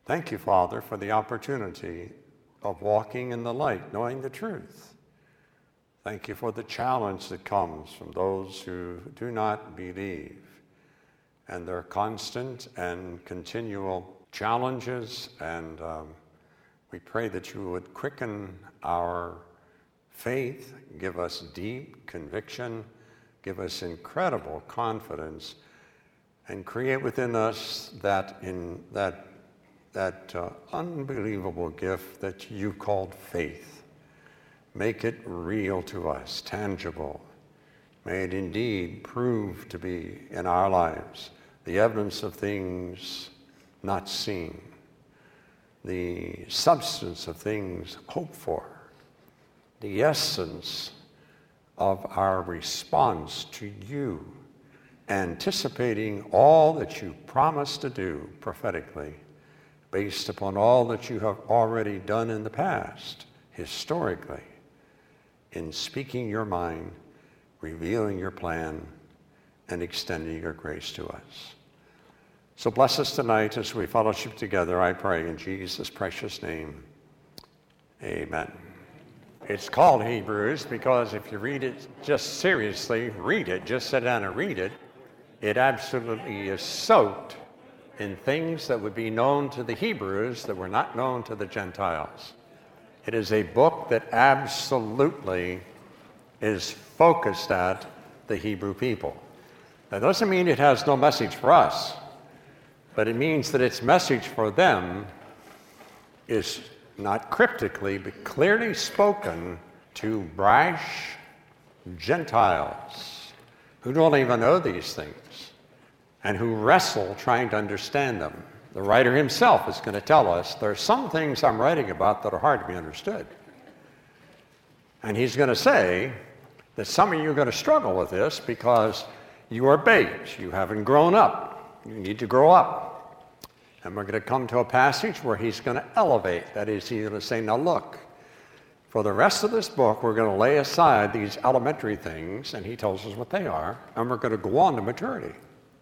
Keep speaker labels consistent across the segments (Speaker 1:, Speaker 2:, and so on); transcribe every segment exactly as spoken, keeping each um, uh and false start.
Speaker 1: Thank you, Father, for the opportunity of walking in the light, knowing the truth. Thank you for the challenge that comes from those who do not believe, and their constant and continual challenges. And um, we pray that you would quicken our faith, give us deep conviction, give us incredible confidence, and create within us that in that that uh, unbelievable gift that you called faith. Make it real to us, tangible. May it indeed prove to be in our lives the evidence of things not seen, the substance of things hoped for, the essence of our response to you, anticipating all that you promised to do prophetically, based upon all that you have already done in the past, historically, in speaking your mind, revealing your plan, and extending your grace to us. So bless us tonight as we fellowship together, I pray in Jesus' precious name. Amen. It's called Hebrews because if you read it just seriously, read it, just sit down and read it, it absolutely is soaked in things that would be known to the Hebrews that were not known to the Gentiles. It is a book that absolutely is focused at the Hebrew people. That doesn't mean it has no message for us, but it means that its message for them is not cryptically, but clearly spoken to brash Gentiles who don't even know these things and who wrestle trying to understand them. The writer himself is going to tell us there are some things I'm writing about that are hard to be understood. And he's going to say that some of you are going to struggle with this because you are babes. You haven't grown up. You need to grow up. And we're going to come to a passage where he's going to elevate. That is, he's going to say, now look, for the rest of this book, we're going to lay aside these elementary things, and he tells us what they are, and we're going to go on to maturity.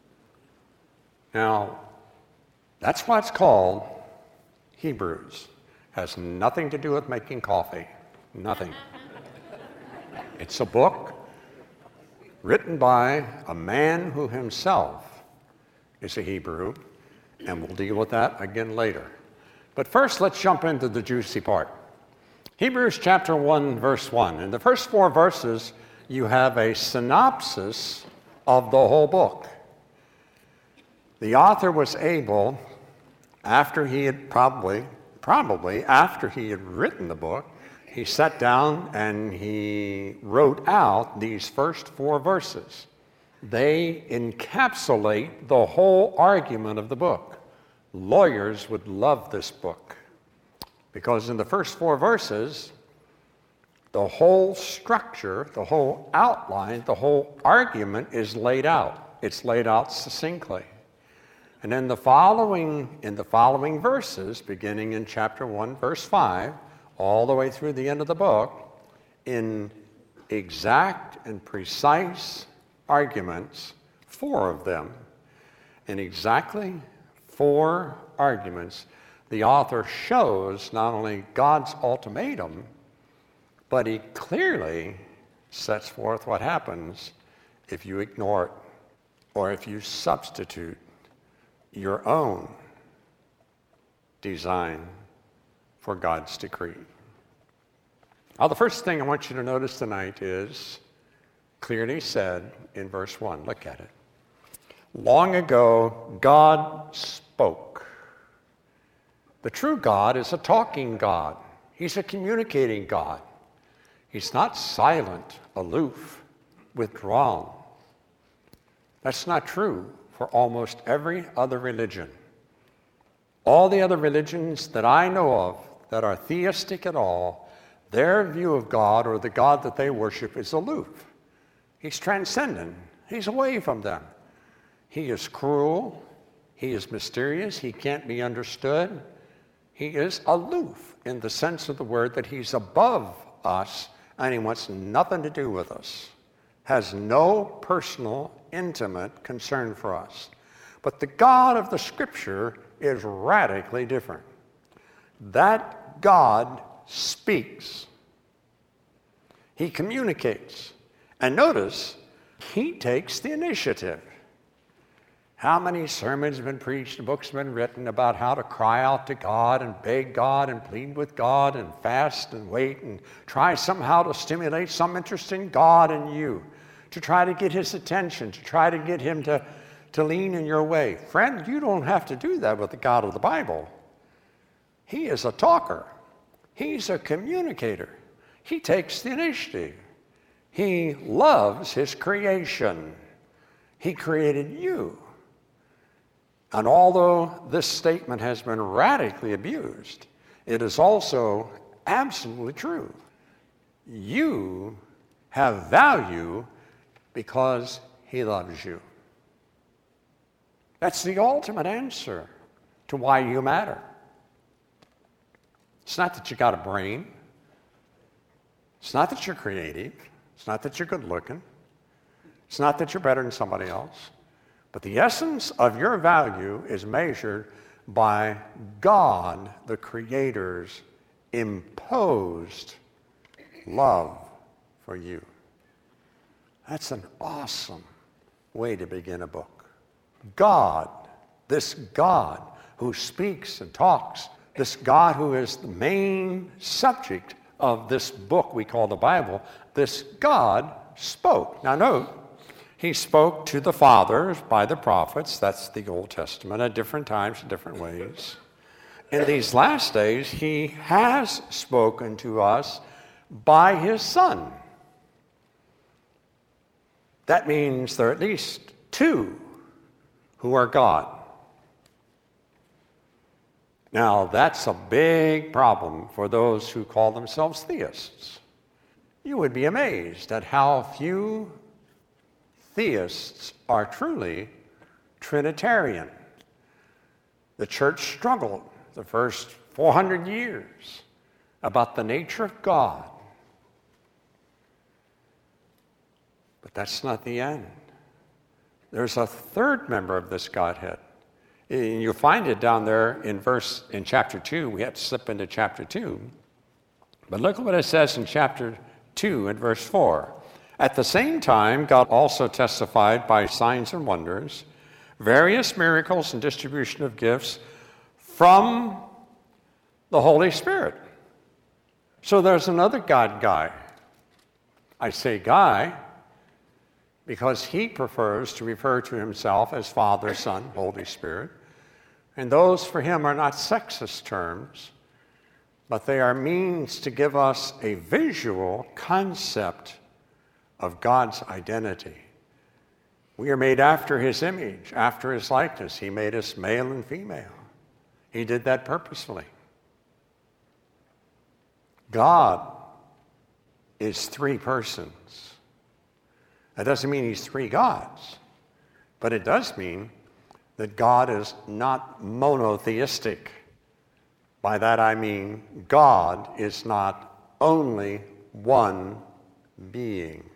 Speaker 1: Now, that's why it's called Hebrews. Has nothing to do with making coffee. Nothing. It's a book written by a man who himself is a Hebrew, and we'll deal with that again later. But first, let's jump into the juicy part. Hebrews chapter one, verse one. In the first four verses, you have a synopsis of the whole book. The author was able, after he had probably, probably after he had written the book, he sat down and he wrote out these first four verses. They encapsulate the whole argument of the book. Lawyers would love this book because in the first four verses, the whole structure, the whole outline, the whole argument is laid out. It's laid out succinctly. And then the following, in the following verses, beginning in chapter one, verse five, all the way through the end of the book, in exact and precise arguments, four of them, in exactly four arguments, the author shows not only God's ultimatum, but he clearly sets forth what happens if you ignore it or if you substitute your own design for God's decree. Now, the first thing I want you to notice tonight is clearly said in verse one. Look at it. Long ago, God spoke. The true God is a talking God. He's a communicating God. He's not silent, aloof, withdrawn. That's not true for almost every other religion. All the other religions that I know of that are theistic at all, their view of God or the God that they worship is aloof. He's transcendent. He's away from them. He is cruel. He is mysterious. He can't be understood. He is aloof in the sense of the word that he's above us and he wants nothing to do with us. Has no personal, intimate concern for us. But the God of the Scripture is radically different. That God speaks. He communicates. And notice, he takes the initiative. How many sermons have been preached and books have been written about how to cry out to God and beg God and plead with God and fast and wait and try somehow to stimulate some interest in God and you, to try to get his attention, to try to get him to, to lean in your way. Friend, you don't have to do that with the God of the Bible. He is a talker. He's a communicator. He takes the initiative. He loves his creation. He created you. And although this statement has been radically abused, it is also absolutely true. You have value because he loves you. That's the ultimate answer to why you matter. It's not that you got a brain. It's not that you're creative. It's not that you're good looking. It's not that you're better than somebody else. But the essence of your value is measured by God, the Creator's imposed love for you. That's an awesome way to begin a book. God, this God who speaks and talks, this God who is the main subject of this book we call the Bible, this God spoke. Now note, he spoke to the fathers by the prophets, that's the Old Testament, at different times, in different ways. In these last days, he has spoken to us by his Son. That means there are at least two who are God. Now, that's a big problem for those who call themselves theists. You would be amazed at how few theists are truly Trinitarian. The church struggled the first four hundred years about the nature of God. But that's not the end. There's a third member of this Godhead. You'll find it down there in verse in chapter two. We have to slip into chapter two. But look at what it says in chapter two and verse four. At the same time, God also testified by signs and wonders, various miracles and distribution of gifts from the Holy Spirit. So there's another God guy. I say guy because he prefers to refer to himself as Father, Son, Holy Spirit. And those for him are not sexist terms, but they are means to give us a visual concept of God's identity. We are made after his image, after his likeness. He made us male and female. He did that purposefully. God is three persons. That doesn't mean he's three gods, but it does mean that God is not monotheistic. By that I mean God is not only one being.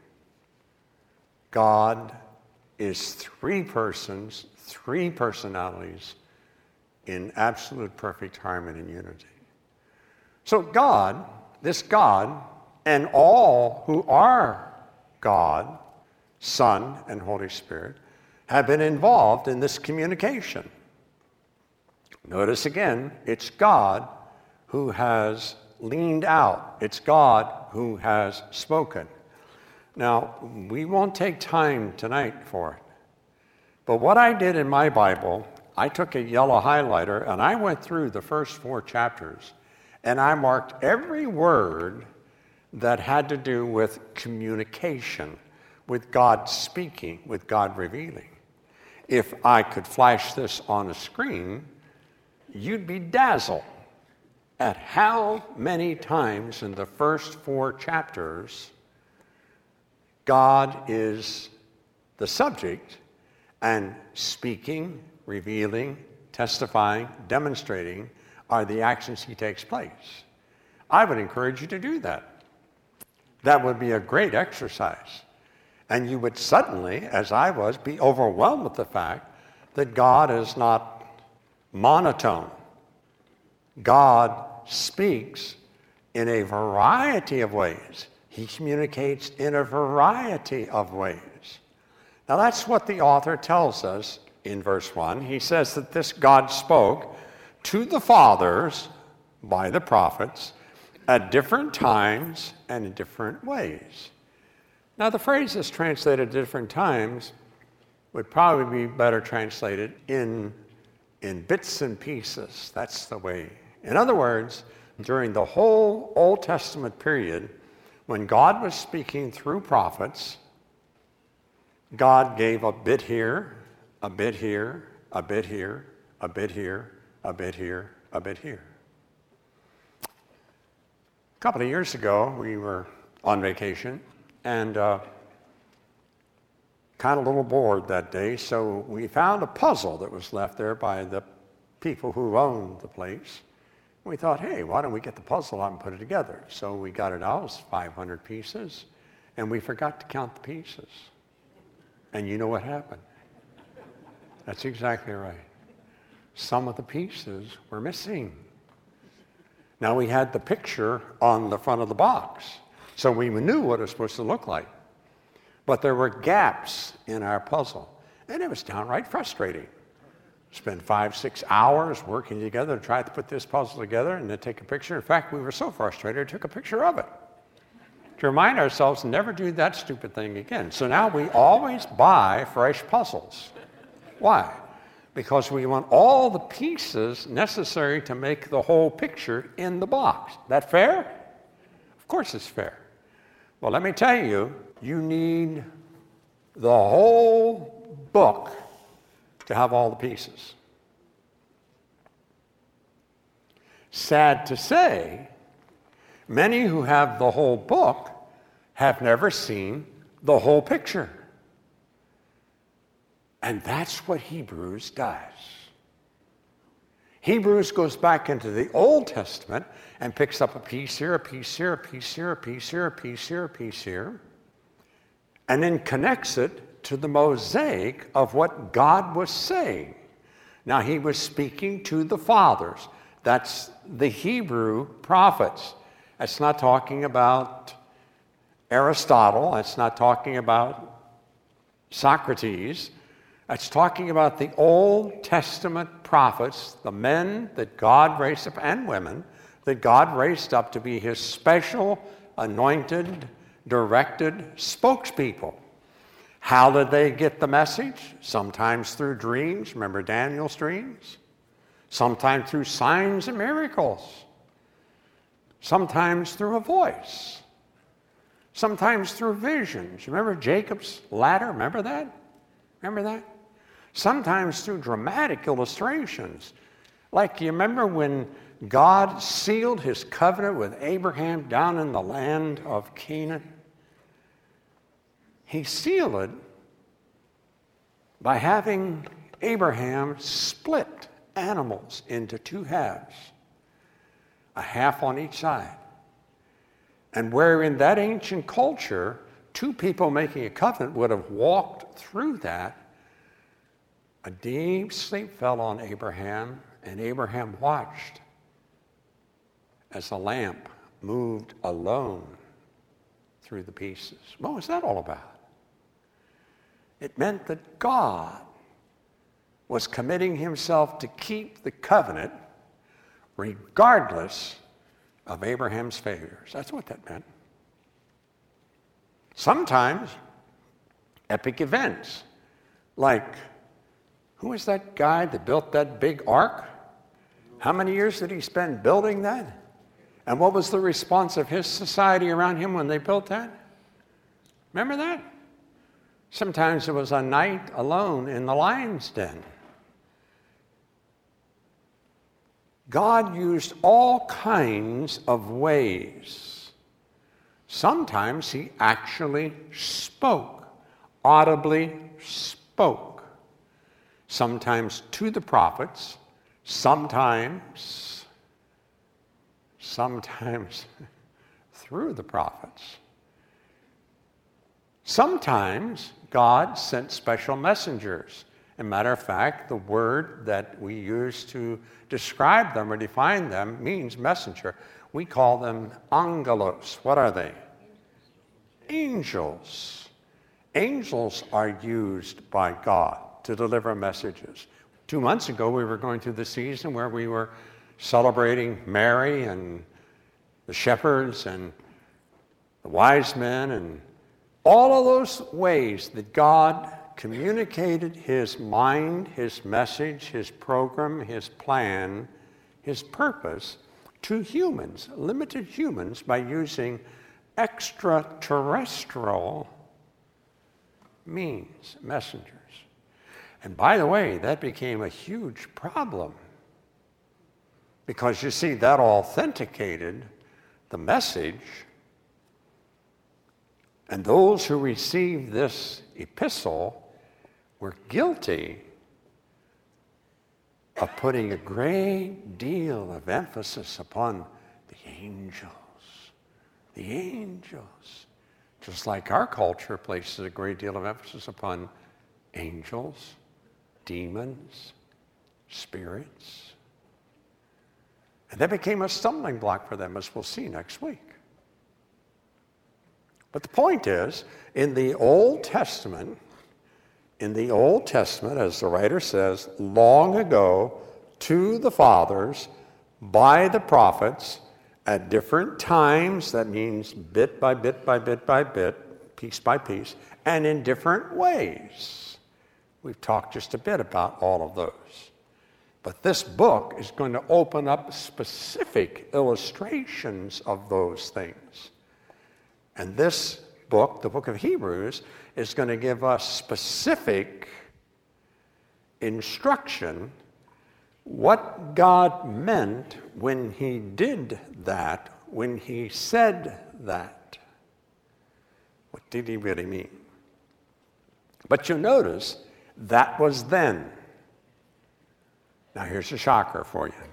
Speaker 1: God is three persons, three personalities in absolute perfect harmony and unity. So God, this God, and all who are God, Son, and Holy Spirit, have been involved in this communication. Notice again, it's God who has leaned out. It's God who has spoken. Now, we won't take time tonight for it. But what I did in my Bible, I took a yellow highlighter and I went through the first four chapters and I marked every word that had to do with communication, with God speaking, with God revealing. If I could flash this on a screen, you'd be dazzled at how many times in the first four chapters God is the subject and speaking, revealing, testifying, demonstrating are the actions he takes place. I would encourage you to do that. That would be a great exercise. And you would suddenly, as I was, be overwhelmed with the fact that God is not monotone. God speaks in a variety of ways. He communicates in a variety of ways. Now that's what the author tells us in verse one. He says that this God spoke to the fathers by the prophets at different times and in different ways. Now the phrase is translated at different times would probably be better translated in, in bits and pieces. That's the way. In other words, during the whole Old Testament period, when God was speaking through prophets, God gave a bit here, a bit here, a bit here, a bit here, a bit here, a bit here. A couple of years ago, we were on vacation and uh, kind of a little bored that day, so we found a puzzle that was left there by the people who owned the place. We thought, hey, why don't we get the puzzle out and put it together? So we got it out, it was five hundred pieces, and we forgot to count the pieces. And you know what happened? That's exactly right. Some of the pieces were missing. Now we had the picture on the front of the box, so we knew what it was supposed to look like. But there were gaps in our puzzle, and it was downright frustrating. Spend five, six hours working together to try to put this puzzle together and then take a picture. In fact, we were so frustrated, we took a picture of it to remind ourselves never do that stupid thing again. So now we always buy fresh puzzles. Why? Because we want all the pieces necessary to make the whole picture in the box. That fair? Of course it's fair. Well, let me tell you, you need the whole book to have all the pieces. Sad to say, many who have the whole book have never seen the whole picture. And that's what Hebrews does. Hebrews goes back into the Old Testament and picks up a piece here, a piece here, a piece here, a piece here, a piece here, a piece here, and then connects it to the mosaic of what God was saying. Now, he was speaking to the fathers. That's the Hebrew prophets. That's not talking about Aristotle. That's not talking about Socrates. That's talking about the Old Testament prophets, the men that God raised up, and women, that God raised up to be his special, anointed, directed spokespeople. How did they get the message? Sometimes through dreams. Remember Daniel's dreams? Sometimes through signs and miracles. Sometimes through a voice. Sometimes through visions. Remember Jacob's ladder? Remember that? Remember that? Sometimes through dramatic illustrations. Like, you remember when God sealed his covenant with Abraham down in the land of Canaan? He sealed it by having Abraham split animals into two halves, a half on each side. And where in that ancient culture, two people making a covenant would have walked through that, a deep sleep fell on Abraham, and Abraham watched as the lamp moved alone through the pieces. What was that all about? It meant that God was committing himself to keep the covenant regardless of Abraham's failures. That's what that meant. Sometimes epic events, like, who was that guy that built that big ark? How many years did he spend building that? And what was the response of his society around him when they built that? Remember that? Sometimes it was a night alone in the lion's den. God used all kinds of ways. Sometimes he actually spoke, audibly spoke. Sometimes to the prophets, sometimes, sometimes through the prophets. Sometimes God sent special messengers As a matter of fact, the word that we use to describe them or define them means messenger. We call them angelos. What are they? Angels. Angels are used by God to deliver messages. Two months ago, we were going through the season where we were celebrating Mary and the shepherds and the wise men and all of those ways that God communicated his mind, his message, his program, his plan, his purpose to humans, limited humans, by using extraterrestrial means, messengers. And by the way, that became a huge problem because, you see, that authenticated the message, and those who received this epistle were guilty of putting a great deal of emphasis upon the angels. The angels. Just like our culture places a great deal of emphasis upon angels, demons, spirits. And that became a stumbling block for them, as we'll see next week. But the point is, in the Old Testament, in the Old Testament, as the writer says, long ago to the fathers by the prophets at different times, that means bit by bit by bit by bit, piece by piece, and in different ways. We've talked just a bit about all of those. But this book is going to open up specific illustrations of those things. And this book, the book of Hebrews, is going to give us specific instruction what God meant when he did that, when he said that. What did he really mean? But you notice that was then. Now here's a shocker for you.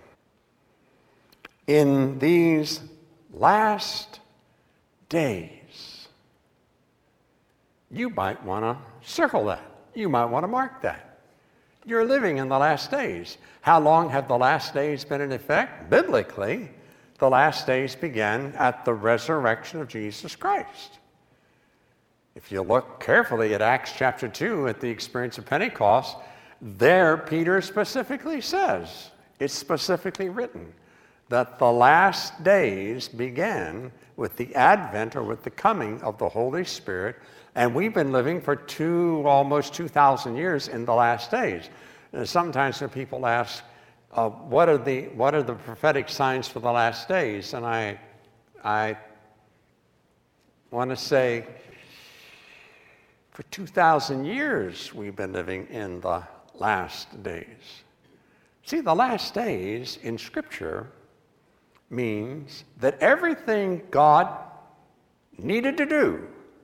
Speaker 1: In these last days, you might want to circle that. You might want to mark that. You're living in the last days. How long have the last days been in effect? Biblically, the last days began at the resurrection of Jesus Christ. If you look carefully at Acts chapter two, at the experience of Pentecost, there Peter specifically says, it's specifically written, that the last days began with the advent or with the coming of the Holy Spirit, and we've been living for two, almost two thousand years in the last days. And sometimes when people ask, uh, what are the what are the prophetic signs for the last days? And I, I want to say, for two thousand years we've been living in the last days. See, the last days in Scripture means that everything God needed to do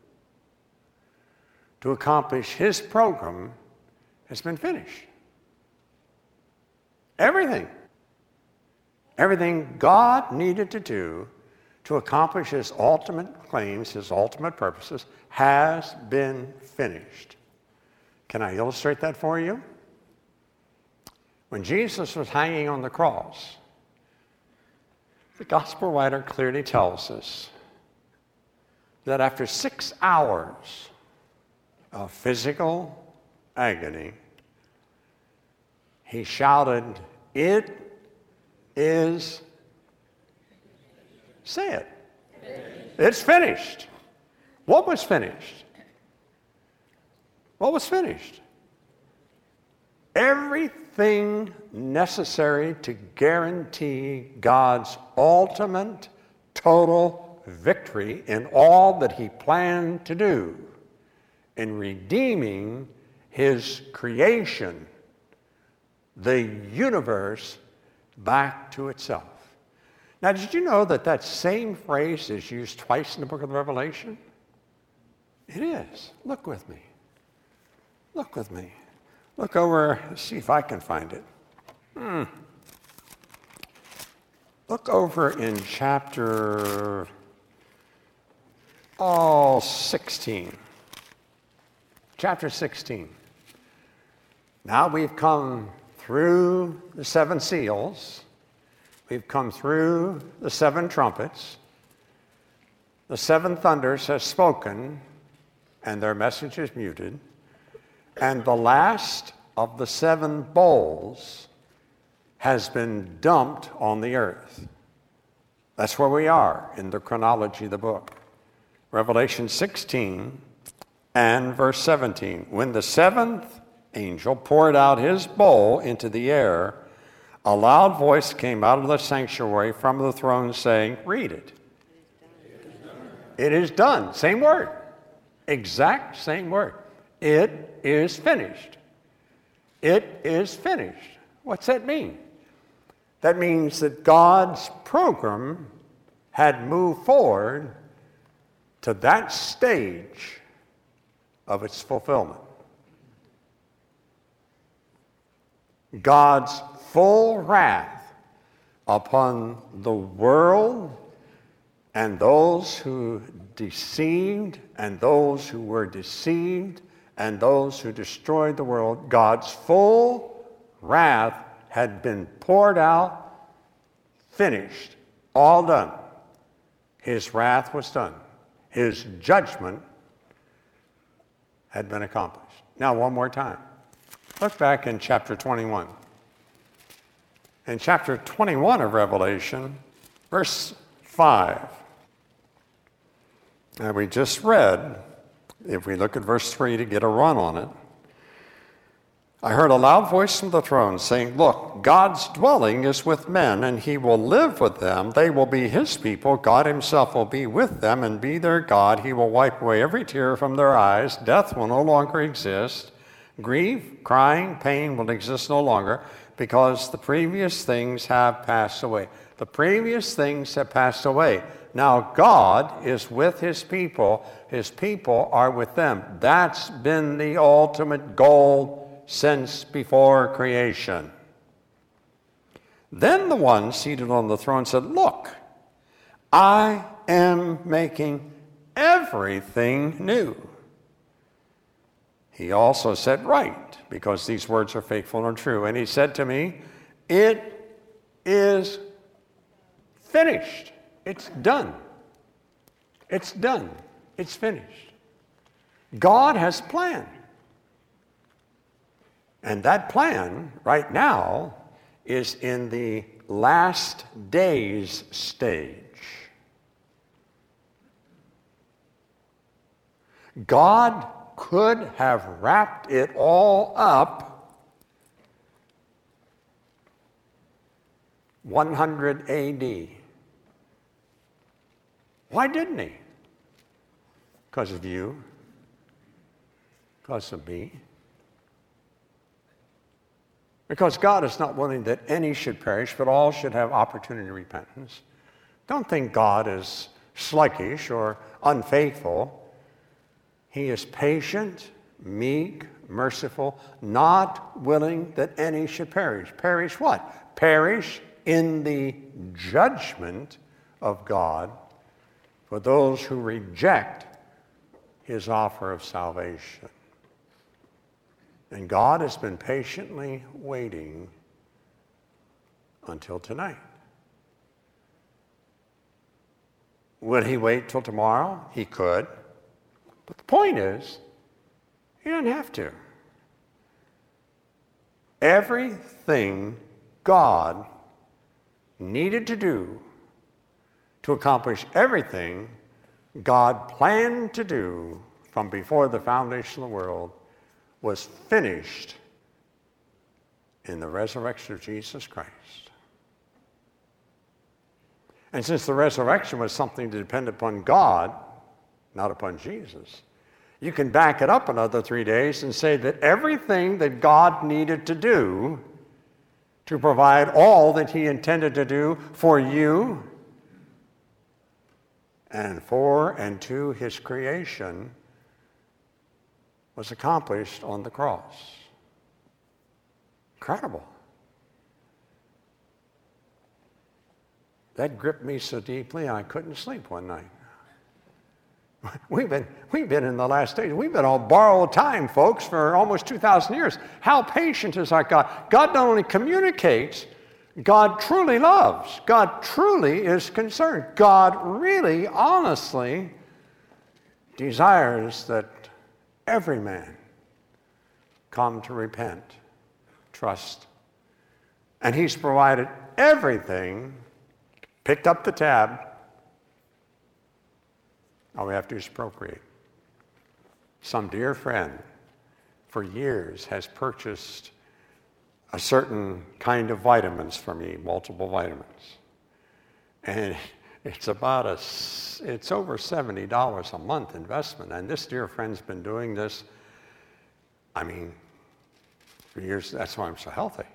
Speaker 1: to accomplish his program has been finished. Everything. Everything God needed to do to accomplish his ultimate claims, his ultimate purposes, has been finished. Can I illustrate that for you? When Jesus was hanging on the cross, the gospel writer clearly tells us that after six hours of physical agony, he shouted, "It is," say it, finished. It's finished. What was finished? What was finished? Everything necessary to guarantee God's ultimate, total victory in all that he planned to do in redeeming his creation, the universe, back to itself. Now, did you know that that same phrase is used twice in the book of the Revelation? It is. Look with me. Look with me. Look over, let's see if I can find it. Hmm. Look over in chapter, oh, sixteen. Chapter sixteen. Now we've come through the seven seals. We've come through the seven trumpets. The seven thunders have spoken, and their message is muted. And the last of the seven bowls has been dumped on the earth. That's where we are in the chronology of the book. Revelation sixteen and verse seventeen. When the seventh angel poured out his bowl into the air, a loud voice came out of the sanctuary from the throne saying, read it. It is done. Same word. Exact same word. It is finished. It is finished. What's that mean? That means that God's program had moved forward to that stage of its fulfillment. God's full wrath upon the world and those who deceived and those who were deceived and those who destroyed the world, God's full wrath had been poured out, finished, all done. His wrath was done. His judgment had been accomplished. Now, one more time. Look back in chapter twenty-one. In chapter twenty-one of Revelation, verse five. And we just read, if we look at verse three to get a run on it, I heard a loud voice from the throne saying, look, God's dwelling is with men, and he will live with them. They will be his people. God himself will be with them and be their God. He will wipe away every tear from their eyes. Death will no longer exist. Grief, crying, pain will exist no longer, because the previous things have passed away. The previous things have passed away. Now God is with his people. His people are with them. That's been the ultimate goal since before creation. Then the one seated on the throne said, look, I am making everything new. He also said, right, because these words are faithful and true. And he said to me, it is finished. It's done. It's done. It's finished. God has planned. And that plan right now is in the last days stage. God could have wrapped it all up one hundred A D. Why didn't he? Because of you. Because of me. Because God is not willing that any should perish, but all should have opportunity to repentance. Don't think God is sluggish or unfaithful. He is patient, meek, merciful, not willing that any should perish. Perish what? Perish in the judgment of God for those who reject his offer of salvation. And God has been patiently waiting until tonight. Would he wait till tomorrow? He could. But the point is, he doesn't have to. Everything God needed to do to accomplish everything God planned to do from before the foundation of the world was finished in the resurrection of Jesus Christ. And since the resurrection was something to depend upon God, not upon Jesus, you can back it up another three days and say that everything that God needed to do to provide all that he intended to do for you and for and to his creation was accomplished on the cross. Incredible. That gripped me so deeply I couldn't sleep one night. We've been, we've been in the last days. We've been on borrowed time, folks, for almost two thousand years. How patient is our God? God not only communicates, God truly loves. God truly is concerned. God really, honestly desires that every man come to repent, trust. And he's provided everything, picked up the tab. All we have to do is appropriate. Some dear friend for years has purchased a certain kind of vitamins for me, multiple vitamins. And it's about a, it's over seventy dollars a month investment. And this dear friend's been doing this, I mean, for years. That's why I'm so healthy.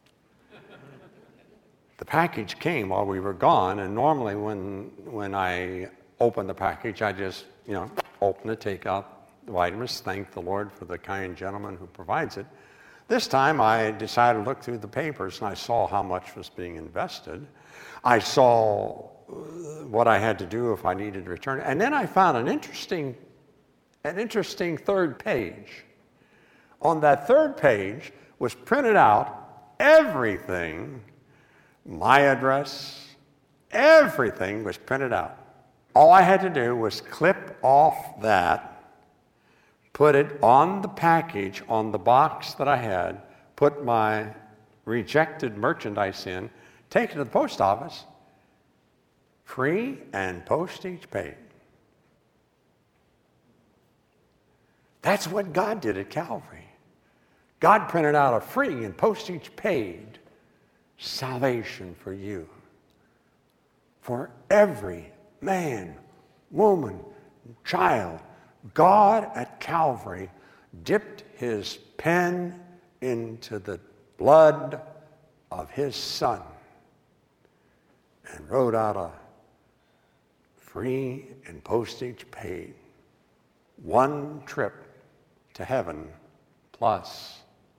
Speaker 1: The package came while we were gone, and normally when when I open the package, I just, you know, open it, take out the vitamins, thank the Lord for the kind gentleman who provides it. This time I decided to look through the papers, and I saw how much was being invested. I saw what I had to do if I needed to return. And then I found an interesting, an interesting third page. On that third page was printed out everything, my address, everything was printed out. All I had to do was clip off that, put it on the package, on the box that I had, put my rejected merchandise in, take it to the post office, free and postage paid. That's what God did at Calvary. God printed out a free and postage paid salvation for you, for every man, woman, child. God at Calvary dipped his pen into the blood of his Son and wrote out a free and postage paid one trip to heaven plus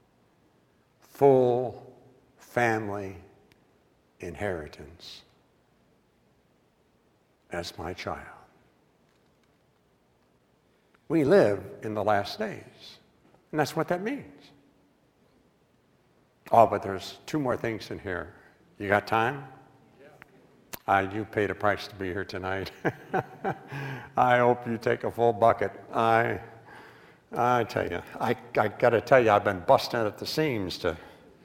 Speaker 1: full family inheritance as my child. We live in the last days, and that's what that means. Oh, but there's two more things in here. You got time? Yeah. Uh, you paid a price to be here tonight. I hope you take a full bucket. I, I tell you, I, I got to tell you, I've been busting at the seams to.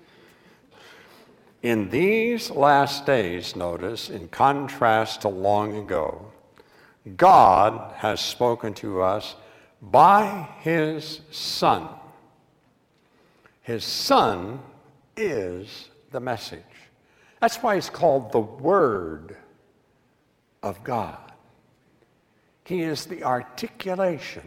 Speaker 1: In these last days, notice, in contrast to long ago, God has spoken to us by his Son. His Son is the message. That's why he's called the Word of God. He is the articulation.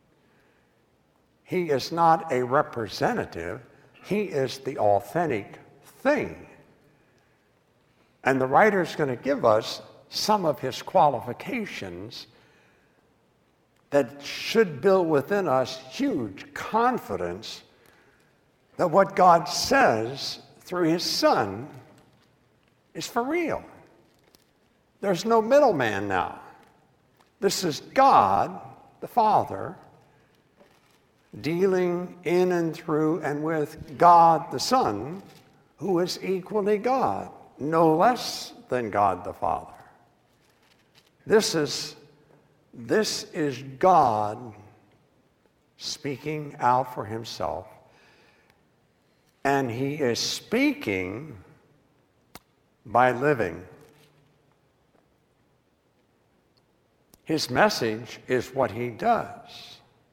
Speaker 1: He is not a representative. He is the authentic thing. And the writer's going to give us some of his qualifications that should build within us huge confidence that what God says through his Son is for real. There's no middleman now. This is God, the Father, dealing in and through and with God, the Son, who is equally God, no less than God, the Father. This is, this is God speaking out for himself, and he is speaking by living. His message is what he does.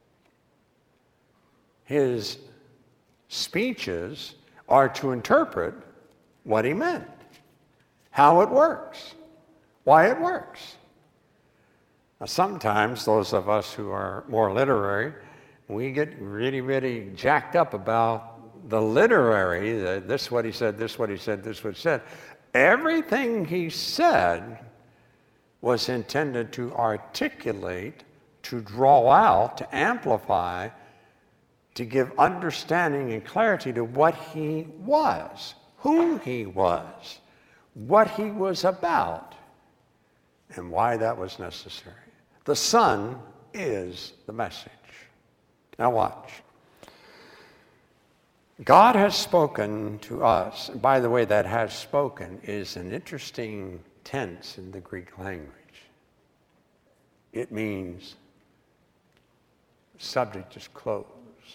Speaker 1: His speeches are to interpret what he meant, how it works, why it works. Now, sometimes those of us who are more literary, we get really, really jacked up about the literary, the, this is what he said, this is what he said, this is what he said. Everything he said was intended to articulate, to draw out, to amplify, to give understanding and clarity to what he was, who he was, what he was about, and why that was necessary. The Son is the message. Now watch. God has spoken to us. And by the way, that has spoken is an interesting tense in the Greek language. It means subject is closed.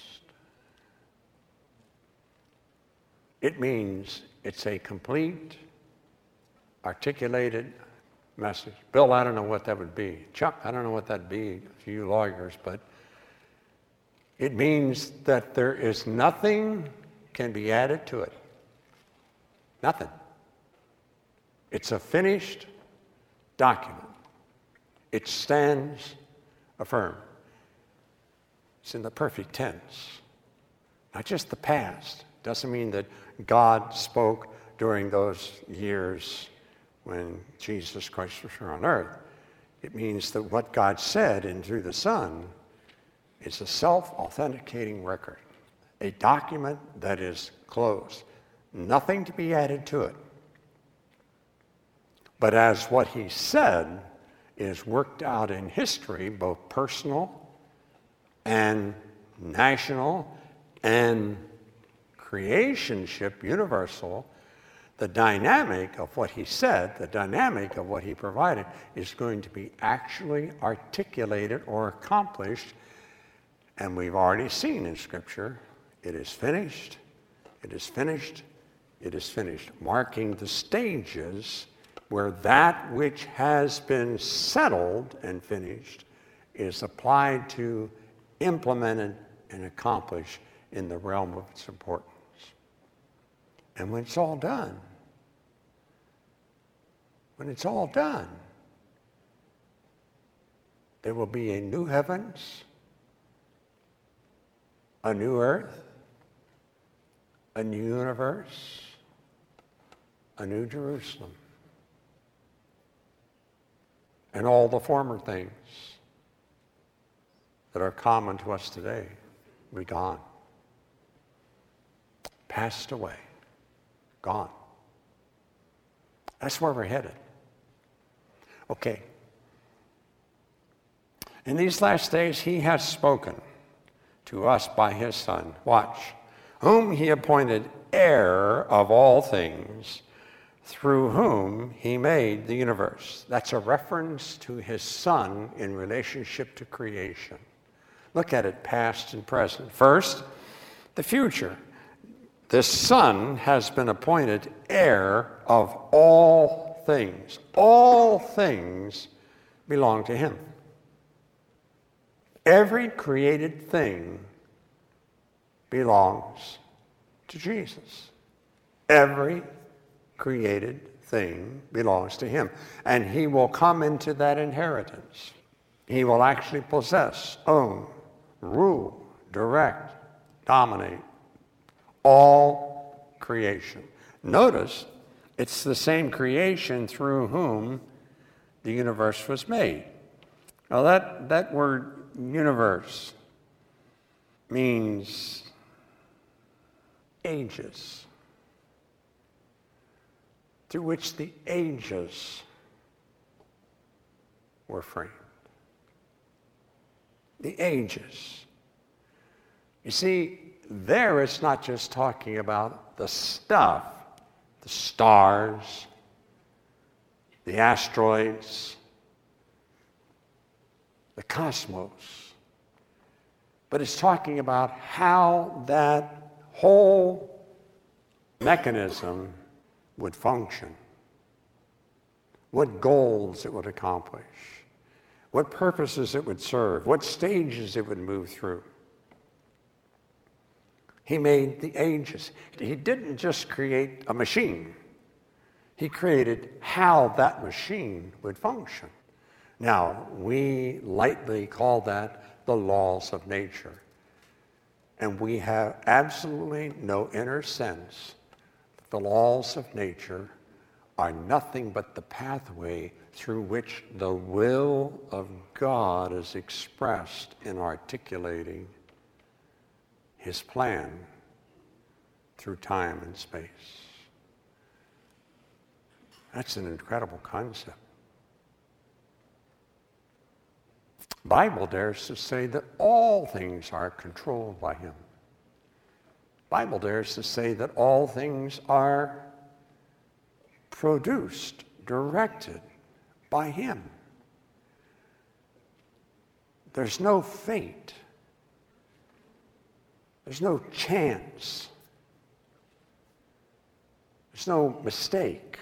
Speaker 1: It means it's a complete, articulated message. Bill, I don't know what that would be. Chuck, I don't know what that'd be to you lawyers, but it means that there is nothing can be added to it. Nothing. It's a finished document. It stands affirmed. It's in the perfect tense, not just the past. Doesn't mean that God spoke during those years when Jesus Christ was here on earth. It means that what God said in through the Son is a self-authenticating record, a document that is closed, nothing to be added to it. But as what he said is worked out in history, both personal and national and creationship, universal, the dynamic of what he said, the dynamic of what he provided is going to be actually articulated or accomplished. And we've already seen in Scripture, it is finished, it is finished, it is finished, marking the stages where that which has been settled and finished is applied to, implemented, and accomplished in the realm of its importance. And when it's all done, when it's all done, there will be a new heavens, a new earth, a new universe, a new Jerusalem. And all the former things that are common to us today will be gone. Passed away. Gone. That's where we're headed. Okay. In these last days, he has spoken to us by his Son. Watch. Whom he appointed heir of all things, through whom he made the universe. That's a reference to his Son in relationship to creation. Look at it, past and present. First, the future. This Son has been appointed heir of all things. All things belong to him. Every created thing belongs to Jesus. Every created thing belongs to him. And he will come into that inheritance. He will actually possess, own, rule, direct, dominate all creation. Notice, it's the same creation through whom the universe was made. Now that, that word universe means ages, through which the ages were framed. The ages. You see, there it's not just talking about the stuff, the stars, the asteroids, the cosmos, but it's talking about how that whole mechanism would function, what goals it would accomplish, what purposes it would serve, what stages it would move through. He made the ages. He didn't just create a machine. He created how that machine would function. Now, we lightly call that the laws of nature. And we have absolutely no inner sense that the laws of nature are nothing but the pathway through which the will of God is expressed in articulating his plan through time and space. That's an incredible concept. Bible dares to say that all things are controlled by him. Bible dares to say that all things are produced, directed by him. There's no fate. There's no chance. There's no mistake.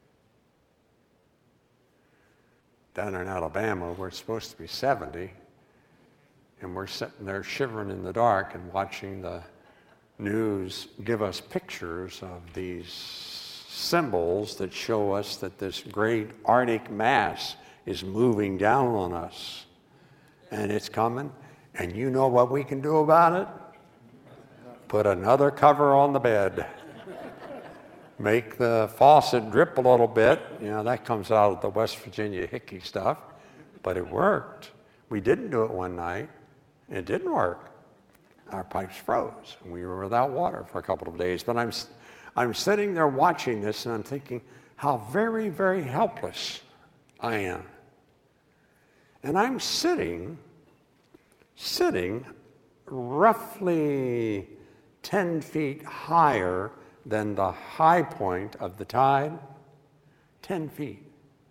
Speaker 1: Down in Alabama, we're supposed to be seventy, and we're sitting there shivering in the dark and watching the news give us pictures of these symbols that show us that this great Arctic mass is moving down on us. And it's coming, and you know what we can do about it? Put another cover on the bed. Make the faucet drip a little bit. You know, that comes out of the West Virginia hickey stuff. But it worked. We didn't do it one night. It didn't work. Our pipes froze. And we were without water for a couple of days. But I'm, I'm sitting there watching this, and I'm thinking how very, very helpless I am. And I'm sitting, sitting roughly ten feet higher than the high point of the tide, ten feet.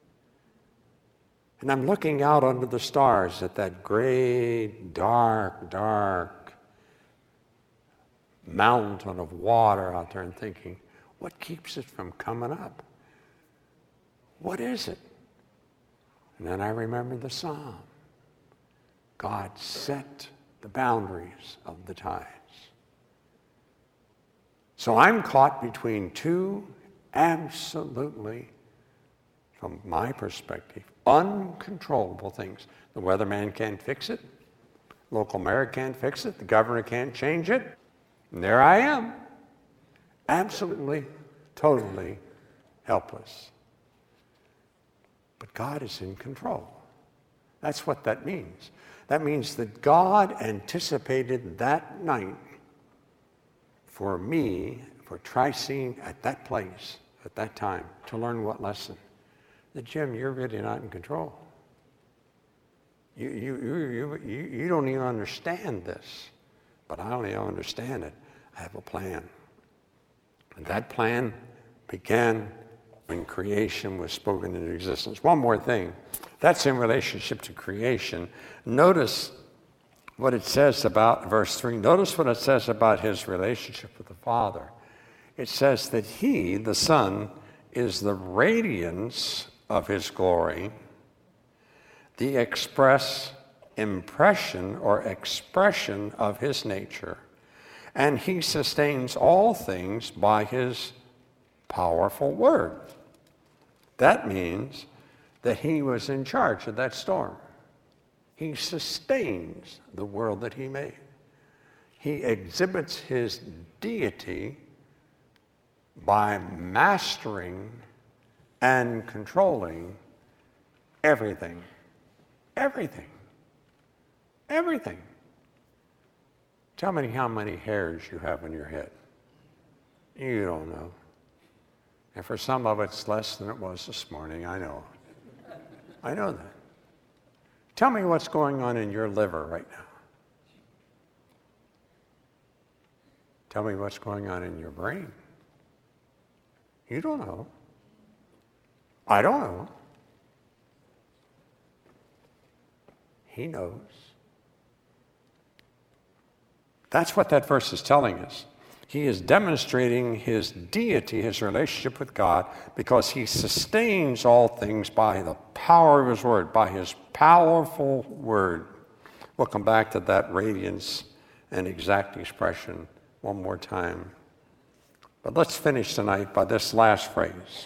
Speaker 1: And I'm looking out under the stars at that great, dark, dark mountain of water out there and thinking, what keeps it from coming up? What is it? And then I remember the psalm. God set the boundaries of the tides. So I'm caught between two absolutely, from my perspective, uncontrollable things. The weatherman can't fix it. Local mayor can't fix it. The governor can't change it. And there I am, absolutely, totally helpless. But God is in control. That's what that means. That means that God anticipated that night for me, for Tricene at that place, at that time, to learn what lesson? That, Jim, you're really not in control. You, you, you, you, you don't even understand this. But I only understand it. I have a plan. And that plan began when creation was spoken into existence. One more thing. That's in relationship to creation. Notice what it says about, verse three, notice what it says about his relationship with the Father. It says that he, the Son, is the radiance of his glory, the express impression or expression of his nature, and he sustains all things by his powerful word. That means that he was in charge of that storm. He sustains the world that he made. He exhibits his deity by mastering and controlling everything. Everything. Everything. Tell me how many hairs you have in your head. You don't know. And for some of it's less than it was this morning, I know. I know that. Tell me what's going on in your liver right now. Tell me what's going on in your brain. You don't know. I don't know. He knows. That's what that verse is telling us. He is demonstrating his deity, his relationship with God, because he sustains all things by the power of his word, by his powerful word. We'll come back to that radiance and exact expression one more time. But let's finish tonight by this last phrase.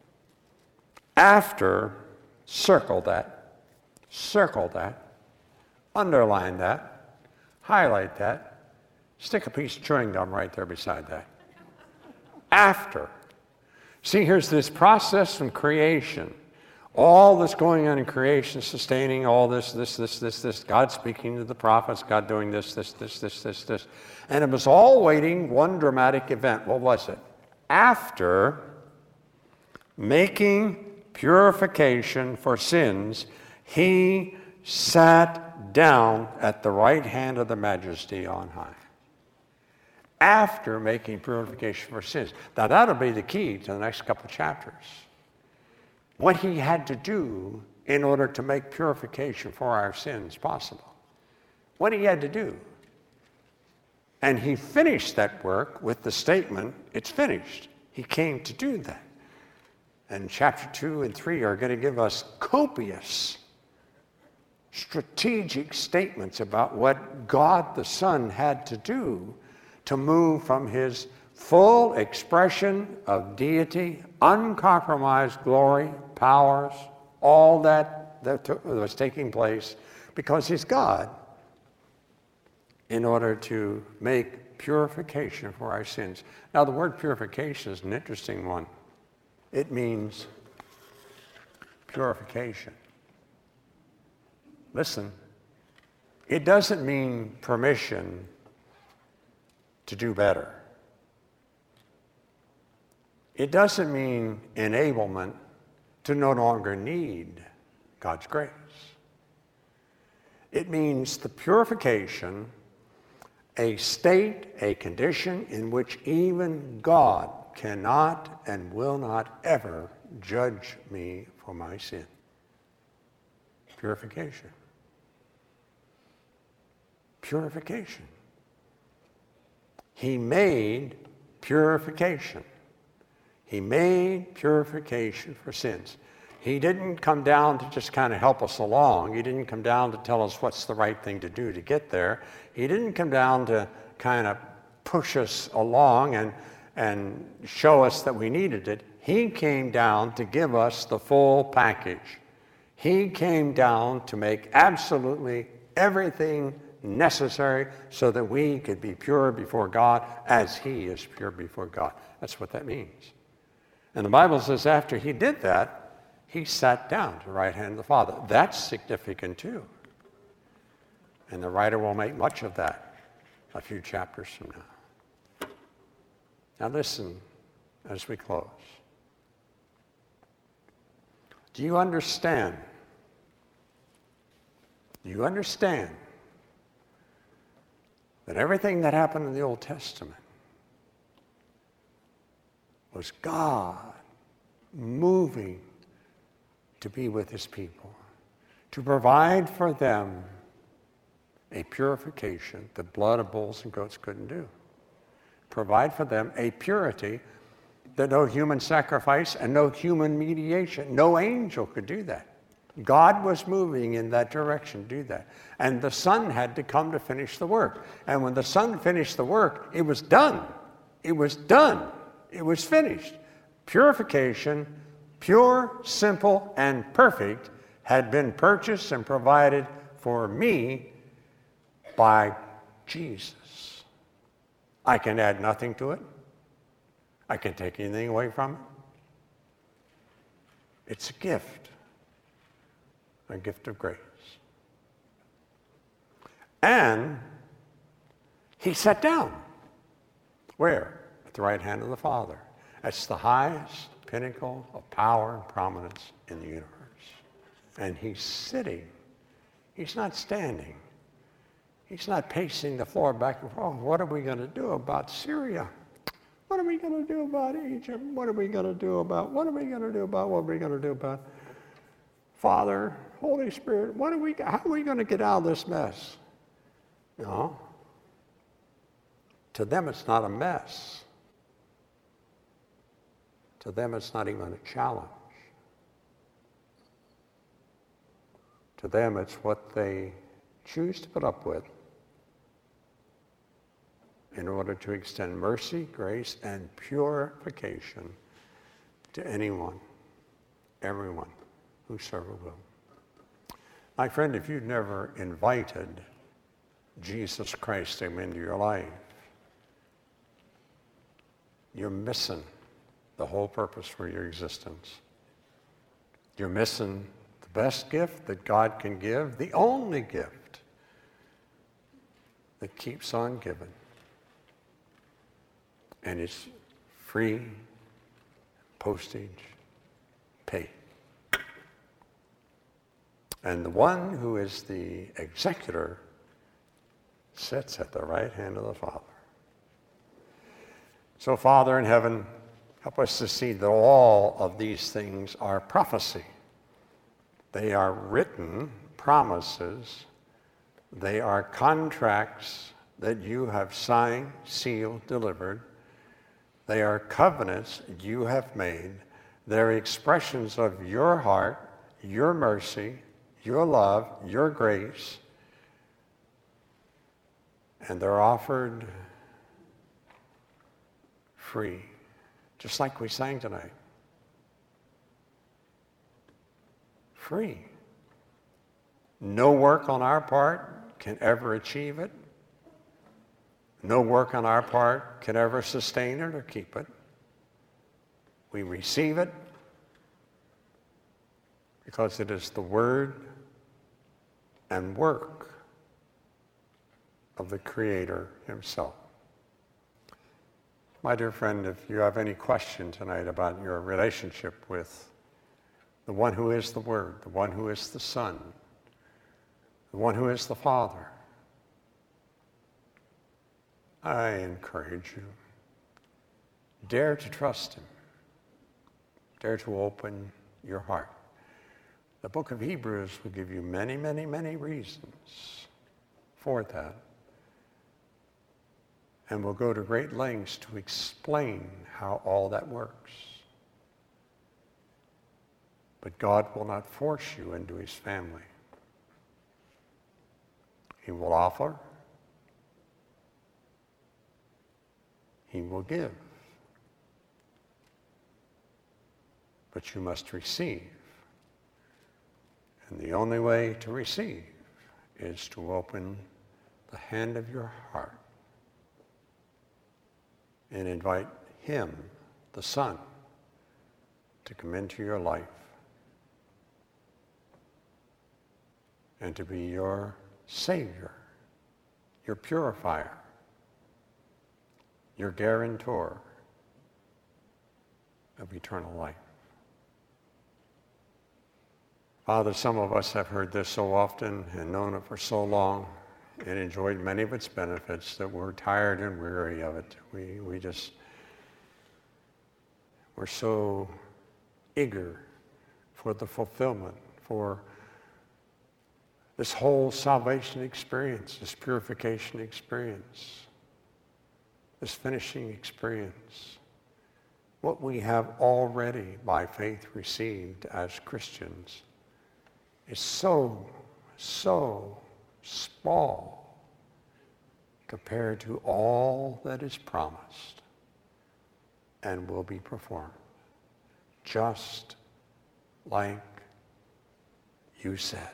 Speaker 1: After, circle that, circle that, underline that, highlight that, stick a piece of chewing gum right there beside that. After. See, here's this process from creation. All that's going on in creation, sustaining all this, this, this, this, this. God speaking to the prophets, God doing this, this, this, this, this, this. And it was all waiting one dramatic event. What was it? After making purification for sins, he sat down at the right hand of the Majesty on high, after making purification for sins. Now that'll be the key to the next couple of chapters. What he had to do in order to make purification for our sins possible. What he had to do. And he finished that work with the statement, it's finished. He came to do that. And chapter two and three are going to give us copious strategic statements about what God the Son had to do to move from his full expression of deity, uncompromised glory, powers, all that, that took, was taking place because he's God, in order to make purification for our sins. Now, the word purification is an interesting one. It means purification. Listen, it doesn't mean permission to do better. It doesn't mean enablement to no longer need God's grace. It means the purification, a state, a condition in which even God cannot and will not ever judge me for my sin. Purification. Purification. He made purification. He made purification for sins. He didn't come down to just kind of help us along. He didn't come down to tell us what's the right thing to do to get there. He didn't come down to kind of push us along and, and show us that we needed it. He came down to give us the full package. He came down to make absolutely everything necessary so that we could be pure before God as he is pure before God. That's what that means. And the Bible says after he did that, he sat down to the right hand of the Father. That's significant too. And the writer will make much of that a few chapters from now. Now listen as we close. Do you understand? Do you understand that everything that happened in the Old Testament was God moving to be with his people, to provide for them a purification that blood of bulls and goats couldn't do. Provide for them a purity that no human sacrifice and no human mediation, no angel could do that. God was moving in that direction to do that. And the Son had to come to finish the work. And when the Son finished the work, it was done. It was done. It was finished. Purification, pure, simple, and perfect, had been purchased and provided for me by Jesus. I can add nothing to it. I can take anything away from it. It's a gift, a gift of grace. And he sat down. Where? At the right hand of the Father. That's the highest pinnacle of power and prominence in the universe. And he's sitting. He's not standing. He's not pacing the floor back and forth. Oh, what are we going to do about Syria? What are we going to do about Egypt? What are we going to do about, what are we going to do about, what are we going to do about Father, Holy Spirit? What are we, how are we going to get out of this mess? No. To them, it's not a mess. To them, it's not even a challenge. To them, it's what they choose to put up with in order to extend mercy, grace, and purification to anyone, everyone who serve a will. My friend, if you've never invited Jesus Christ to come into your life, you're missing the whole purpose for your existence. You're missing the best gift that God can give, the only gift that keeps on giving. And it's free, postage, paid. And the one who is the executor sits at the right hand of the Father. So, Father in heaven, help us to see that all of these things are prophecy. They are written promises. They are contracts that you have signed, sealed, delivered. They are covenants you have made. They're expressions of your heart, your mercy, your love, your grace. And they're offered free, just like we sang tonight. Free. No work on our part can ever achieve it. No work on our part can ever sustain it or keep it. We receive it because it is the word and work of the Creator himself. My dear friend, if you have any question tonight about your relationship with the one who is the Word, the one who is the Son, the one who is the Father, I encourage you, dare to trust him. Dare to open your heart. The book of Hebrews will give you many, many, many reasons for that. And we'll go to great lengths to explain how all that works. But God will not force you into his family. He will offer. He will give. But you must receive. And the only way to receive is to open the hand of your heart and invite him, the Son, to come into your life and to be your Savior, your purifier, your guarantor of eternal life. Father, some of us have heard this so often and known it for so long and enjoyed many of its benefits that we're tired and weary of it. We, we just, we're so eager for the fulfillment, for this whole salvation experience, this purification experience, this finishing experience. What we have already by faith received as Christians is so, so small compared to all that is promised and will be performed, just like you said.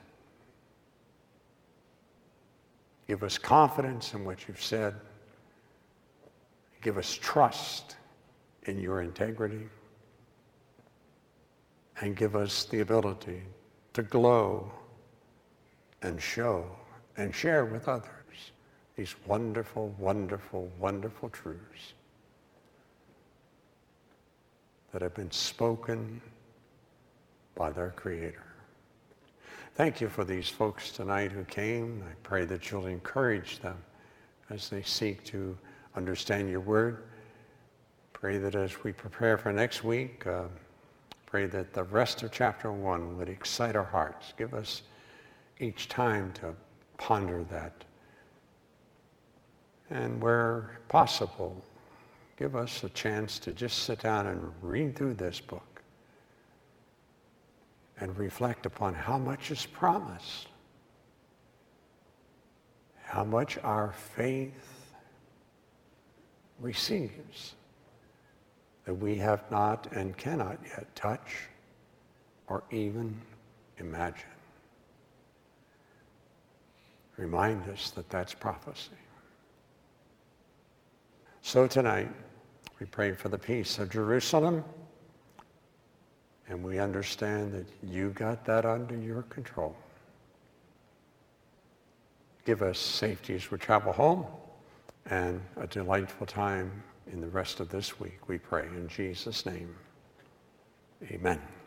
Speaker 1: Give us confidence in what you've said. Give us trust in your integrity. And give us the ability to glow and show and share with others these wonderful, wonderful, wonderful truths that have been spoken by their Creator. Thank you for these folks tonight who came. I pray that you'll encourage them as they seek to understand your word. Pray that as we prepare for next week, uh, pray that the rest of chapter one would excite our hearts. Give us each time to ponder that. And where possible, give us a chance to just sit down and read through this book and reflect upon how much is promised, how much our faith receives that we have not and cannot yet touch or even imagine. Remind us that that's prophecy. So tonight, we pray for the peace of Jerusalem, and we understand that you got that under your control. Give us safety as we travel home and a delightful time in the rest of this week, we pray in Jesus' name. Amen.